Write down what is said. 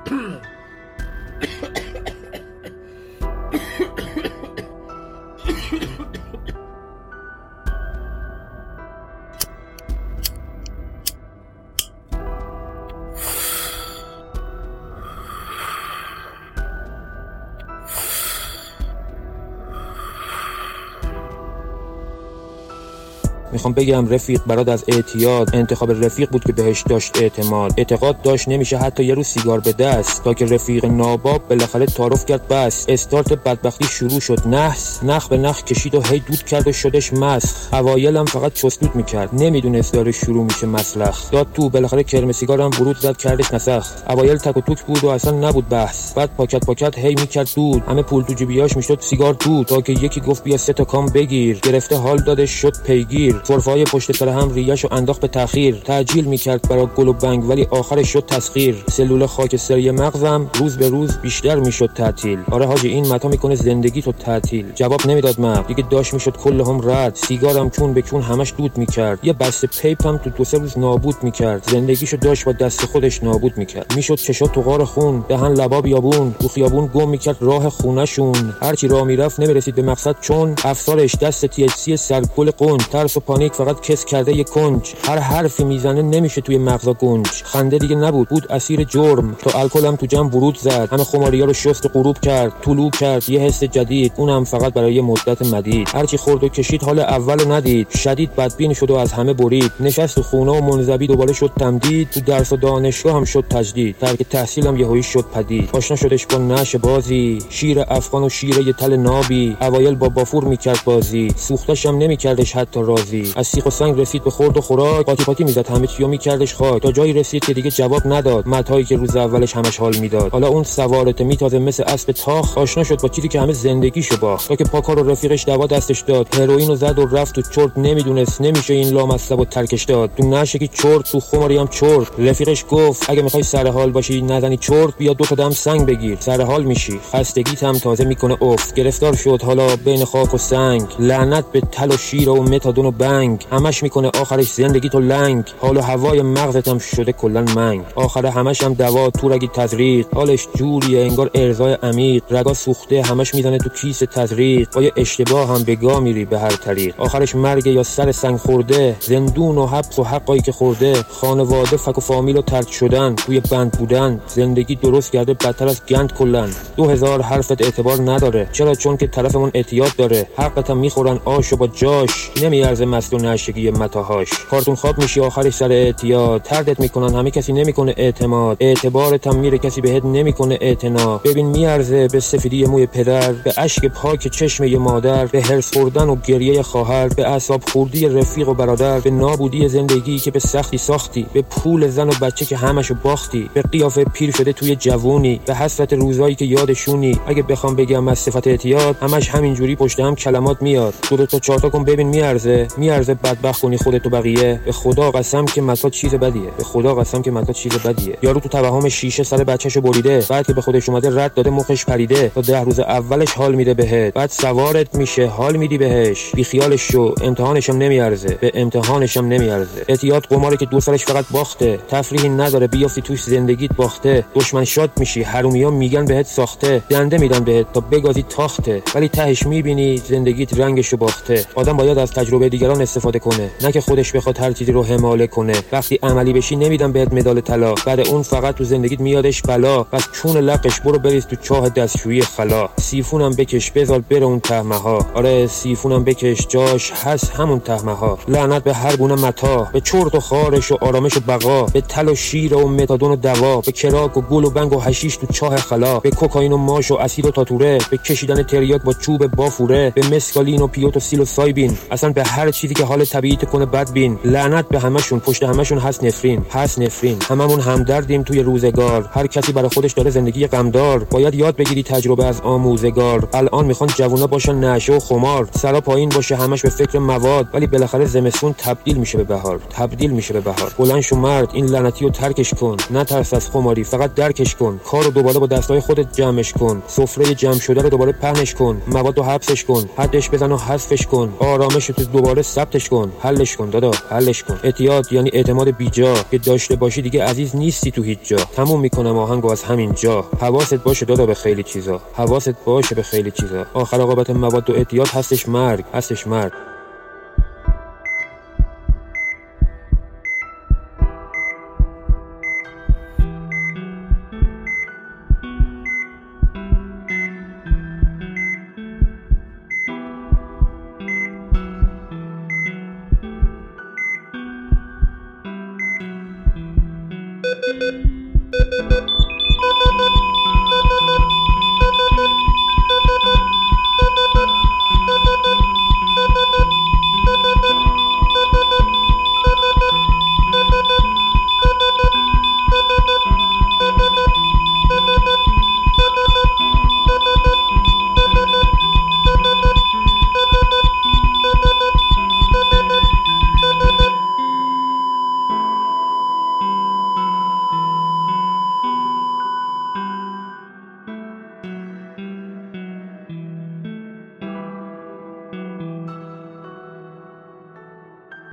میخوام بگم رفیق برات از اعتیاد انتخاب رفیق بود که بهش داشت اعتماد. اعتقاد داشت نمیشه حتی یه روز سیگار به دست، تا که رفیق ناباب بالاخره تعارف کرد بس. استارت بدبختی شروع شد، نخ به نخ کشید و هی دود کرد و شدش مسخ. اوایل هم فقط چسدود میکرد، نمیدونست داره شروع میشه مسلخ. داد تو بالاخره کرم سیگارم ورود زد کردش نسخ. اوایل تک و توک بود و اصلا نبود بحث، بعد پاکت هی میکرد دود، همه پول تو جیبیاش میشد سیگار دود، تا که یکی گفت بیا 3 تا کام بگیر. گرفته حال دادش شد پیگیر، سرفه‌های پشت سر هم ریه‌شو انداخت به تأخیر. تعجیل میکرد برای گل و بنگ ولی آخرش شد تسخیر. سلول خاکستری مغزم روز به روز بیشتر میشد تعطیل. آره حاجی این متا میکنه زندگی تو تعطیل. جواب نمیداد مغز دیگه، داش میشد کلهم رد. سیگارم چون به چون همش دود میکرد، یه بسته پیپم تو 2-3 روز نابود میکرد. زندگیشو داش با دست خودش نابود میکرد. میشد چشات تو غار خون، دهن لبا بیابون، تو خیابون گم میکرد راه خونه‌شون. هرچی راه میرفت نمیرسید به مقصد، چون افسارش دست THC سرگل قنج. ترس و پانیک فقط کس کرده یه کنج. هر حرفی میزنه نمیشه توی مغزا گنج. خنده دیگه نبود اسیر جرم. تا الکلم تو جمع ورود زد، همه خماریا رو شست و غروب کرد. طلوع کرد یه حس جدید، اونم فقط برای یه مدت مدید. هرچی خورد و کشید حال اولو ندید، شدید بدبین شد و از همه برید. نشست تو خونه و منزوی دوباره شد تمدید. تو درس و دانشگاه هم شد تجدید، ترک تحصیلم یهویی شد پدید. آشنا شدش با نعش بازی، شیر افغان و شیر یه تل نابی. اوایل با بافور میکرد بازی، سوختش هم نمیکردش حتی راضی. از سیخ و سنگ رسید به خورد و خوراک، پاتی میزد همه چیو میکردش خاک. تا جایی رسید که دیگه جواب نداد متایی که روز اولش همش حال میداد. حالا اون سوارت میتازه مثل اسب تاخ. آشنا شد با چیزی که همه زندگیشو باخت. تا که پاکار و رفیقش دوا دستش داد، هروئینو زد و رفت تو چرت. نمیدونست نمیشه این لامصب و ترکش داد. تو نشکی چرت، تو خماری هم چرت. رفیقش گفت اگه میخوای سر حال باشی نزنی چرت، بیا 2 تا دم سنگ بگیر، سر حال میشی. خستگیت هم تازه میکنه افت. گرفتار شد حالا بین خاک و سنگ. لعنت به تل و شیر و متادون و بنگ، همش میکنه آخرش زندگی تو لنگ. حال و هوای مغزت هم شده کلن منگ. آخره همش هم دوا تو رگی تزریق. حالش جوریه انگار ارزای عمیق. رگا سوخته همش میزنه تو کیسه تزریق. با یه اشتباه هم بگا میری به هر طریق. آخرش مرگ یا سر سنگ خورده، زندون و حبس و حقایی که خورده. خانواده فک و فامیل و ترک شدن، توی بند بودن. زندگی درست کرده بدتر از گند کلن. 2000 حرفت اعتبار نداره. چرا؟ چون که طرفمون اعتیاد داره. حقت هم میخورن آشو با جاش. نمیارزه مست و نشگی متاهاش. کارتون خواب میشی آخرش سر اعتیاد. تردت میکنن همه، کسی نمیکنه اعتماد. اعتبارت هم میره کسی بهت نمیکنه اعتنا. ببین میارزه به سفیدی موی پدر، به اشک پاک چشم یه مادر، به هرس خوردن و گریه خواهر، به اعصاب خوردی رفیق و برادر، به نابودی زندگی که به سختی ساختی، به پول زن و بچه که همشو باختی، به قیافه پیر شده توی جوونی، به حسرت روزایی که یادشونی. اگه بخوام بگم از صفت اعتیاد، همش همینجوری پشت هم کلمات میاد. 2 تا 4 تا کن ببین میارزه بدبخت کنی خودت و بقیه. به خدا قسم که متا چیز بدیه، به خدا قسم که متا چیز بدیه. یارو تو توهم شیشه سر بچه‌شو بریده، بعد که به خودش اومده رد داده مخش پریده. تا 10 روز اولش حال میده بهت، بعد سوارت میشه حال میدی بهش. بی خیالش شو، امتحانش هم نمیارزه، به امتحانش هم نمیارزه. اعتیاد قماره که 2 سالش فقط باخته، تفریحی نداره بیافتی توش زندگیت باخته. دشمن شاد میشی، حرومیا میگن بهت ساخته، دنده میدن بهت تا بگازی تاخته، ولی تهش میبینی زندگیت رنگشو باخته. آدم باید از تجربه دیگران استفاده کنه، نه که خودش بخواد هر چیزی رو حماله کنه. وقتی عملی بشی نمیدن بهت مدال طلا، بعد اون فقط تو زندگیت میادش بلا. پس چون لقش برو بریز تو چاه دستشویی خلا. سیفونم بکش بذار بره اون تهمها. آره سیفونم بکش جاش هست همون تهمها. لعنت به هر گونه متا، به چرت و خارش و آرامش و بقا، به تل و شیر و متادون و دوا، به کراک و گل و بنگ و حشیش تو چاه خلا، به کوکائین و ماش و اسید و تاتوره، به کشیدن تریاک با چوب بافوره، به مسکالین و پیوت و سیل و سایبین، اصلا به هر چیزی که حال طبیعیت کنه بدبین. لعنت به همشون، پشت همشون هست نفرین. هممون همدردیم توی روزگار. هر کسی برای خودش داره زندگی غمدار. باید یاد بگیری تجربه از آموزگار. الان میخوان جوونا باشن نشه و خمار، سرا پایین باشه همش به فکر مواد، ولی بالاخره زمستون تبدیل میشه به بهار. بلند شو مرد، این لعنتی رو ترکش کن. نترس از خماری، فقط درکش کن. کارو دوباره با دستای خودت جمعش کن. سفره جمع شده رو دوباره پهنش کن. موادو حبسش کن، حدش بزن و حذفش کن. آرامش تو دوباره ثبتش کن، حلش کن دادا، حلش کن. اعتیاد یعنی اعتماد بیجا که داشته باشی دیگه عزیز نیستی تو هیچ جا. تموم میکنم آهنگو از همین جا. حواست باشه دادا به خیلی چیزا، حواست باشه به خیلی چیزا. آخر عاقبت مواد و اعتیاد هستش مرگ، هستش مرگ.